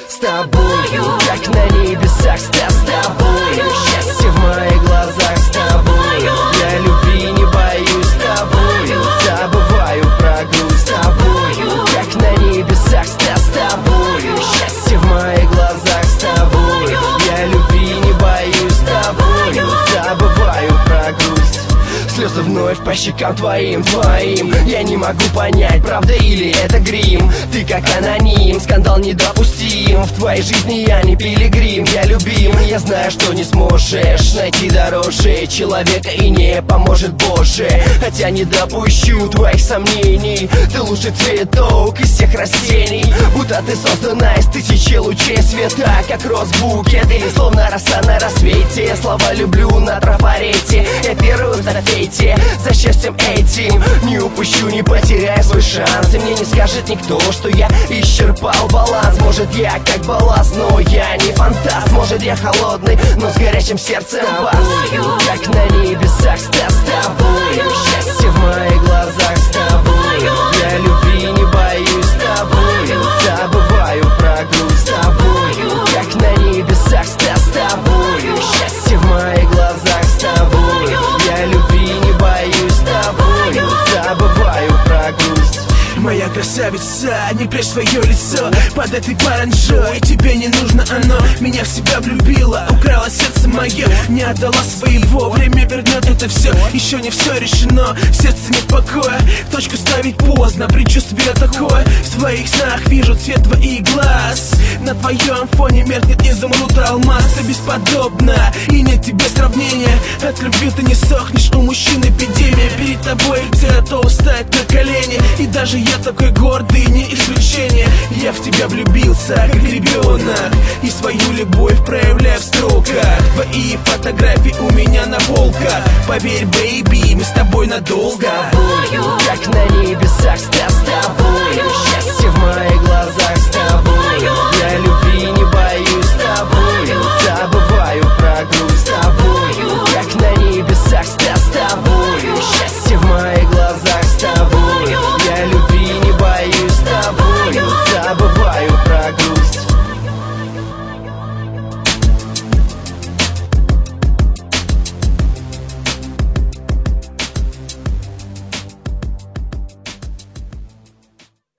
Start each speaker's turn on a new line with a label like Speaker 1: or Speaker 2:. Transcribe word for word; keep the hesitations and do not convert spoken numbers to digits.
Speaker 1: с тобою, как на небесах, с тобою. Счастье в моих глазах с тобою. Я любви не боюсь с тобою. Забываю про грусть с тобою, как на небесах, с тобою. Счастье в моих глазах с тобою. Я любви не боюсь с тобою. Забываю про грусть. Слезы вновь по щекам твоим, твоим. Я не могу понять, правда или это грим. Ты как аноним, скандал недопустим. В твоей жизни я не пилигрим, я любим. Я знаю, что не сможешь найти дороже человека, и не поможет Боже. Хотя не допущу твоих сомнений. Ты лучший цветок из всех растений. Будто ты создана из тысячи лучей света, как розбукет или словно роса на рассвете. Слова люблю на трафарете. Я первый в эстафете. За счастьем этим не упущу, не потеряю свой шанс. И мне не скажет никто, что я исчерпал баланс. Может я как балласт, но я не фантаст. Может я холодный, но с горячим сердцем бас. Как на небесах с тобою. Счастье в моих глазах с тобою. Я любви не боюсь с тобою. Забываю про грусть с тобою. Как на небесах с тобою. Счастье в моих глазах с тобою. Я любви не боюсь с тобою. Забываю про грусть.
Speaker 2: Моя красавица, не прячь свое лицо под этой паранжой. Тебе не нужно оно, меня в себя влюбила. Украла сердце мое, не отдала своего. Время вернет это все, еще не все решено. В сердце нет покоя, точку ставить поздно. Предчувствие такое, в своих снах вижу цвет твоих глаз. На твоем фоне меркнет изумруд, алмаз. Ты бесподобна, и нет тебе сравнения. От любви ты не сохнешь, у мужчин эпидемия. Перед тобой все готовы встать на колени. И даже я такой гордый, не исключение. Я в тебя влюбился, как ребенок, и свою любовь проявляю в строках. Твои фотографии у меня на полках. Поверь, бейби, мы с тобой надолго.
Speaker 1: С тобою, как на небесах, с тобою.